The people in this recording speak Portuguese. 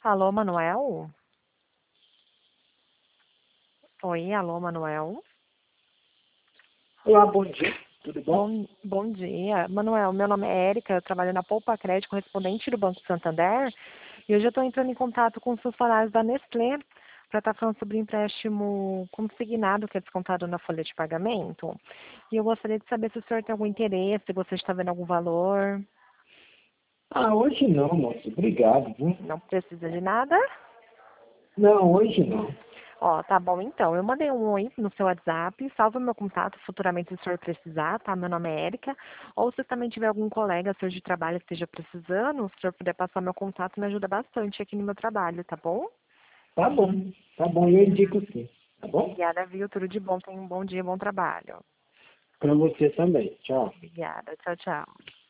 Alô, Manuel? Oi, alô, Manuel? Olá, bom dia. Tudo bom? Bom dia. Manuel, meu nome é Érica, eu trabalho na Poupa Crédito, correspondente do Banco Santander, e hoje eu estou entrando em contato com os funcionários da Nestlé para estar falando sobre o empréstimo consignado que é descontado na folha de pagamento. E eu gostaria de saber se o senhor tem algum interesse, se você está vendo algum valor. Hoje não, moço. Obrigado, viu? Não precisa de nada? Não, hoje não. Ó, tá bom então. Eu mandei um oi no seu WhatsApp, salva meu contato futuramente se o senhor precisar, tá? Meu nome é Érica. Ou se também tiver algum colega seu de trabalho que esteja precisando, se o senhor puder passar meu contato, me ajuda bastante aqui no meu trabalho, tá bom? Tá bom, eu indico sim. Tá bom? Obrigada, viu? Tudo de bom. Tenha um bom dia, bom trabalho. Para você também. Tchau. Obrigada. Tchau, tchau.